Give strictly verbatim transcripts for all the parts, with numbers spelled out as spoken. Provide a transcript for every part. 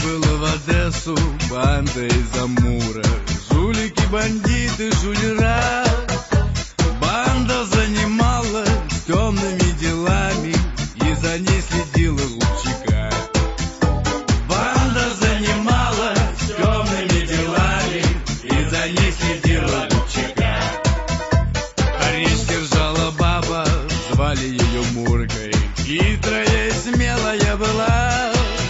Прибыла в Одессу банда из Амура, жулики, бандиты, шулера. Банда занималась темными делами, и за ней следила Губчака. Банда занималась темными делами, и за ней следила Губчака. Речь держала баба, звали ее Муркой, хитрая и смелая была.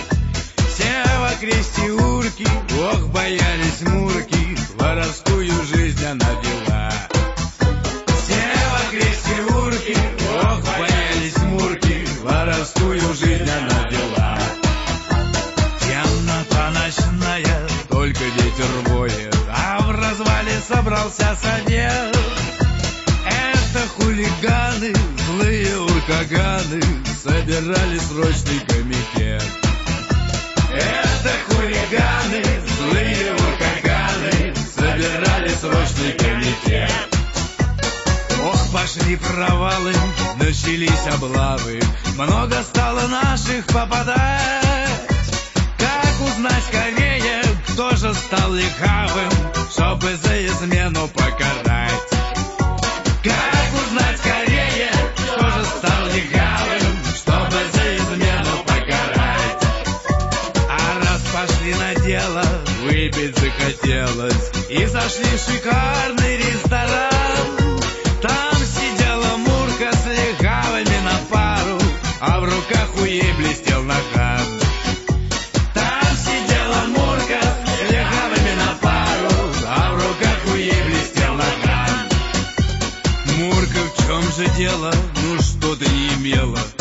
Крести урки, ох, боялись Мурки, воровскую жизнь она вела. Все крести урки, ох, боялись Мурки, воровскую жизнь она вела. Темнота ночная, только ветер воет, а в развале собрался совет. Это хулиганы, злые уркаганы, собирали срочный комитет. Это хулиганы, злые уркаганы, собирали срочный комитет. Ох, пошли провалы, начались облавы, много стало наших попадать. Как узнать скорее, кто же стал лихавым, чтобы за измену покарать? Как узнать скорее, кто же стал лихавым, чтобы за измену покарать? Пошли на дело, выпить захотелось, и зашли в шикарный ресторан. Там сидела Мурка с легавыми на пару, а в руках у ей блестел наган. Там сидела Мурка с легавыми на пару, а в руках у ей блестел наган. Мурка, в чем же дело? Ну что ты не имела?